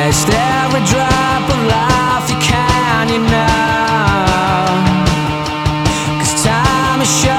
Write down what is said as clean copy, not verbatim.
Waste every drop of life you can, you know, 'cause time is short.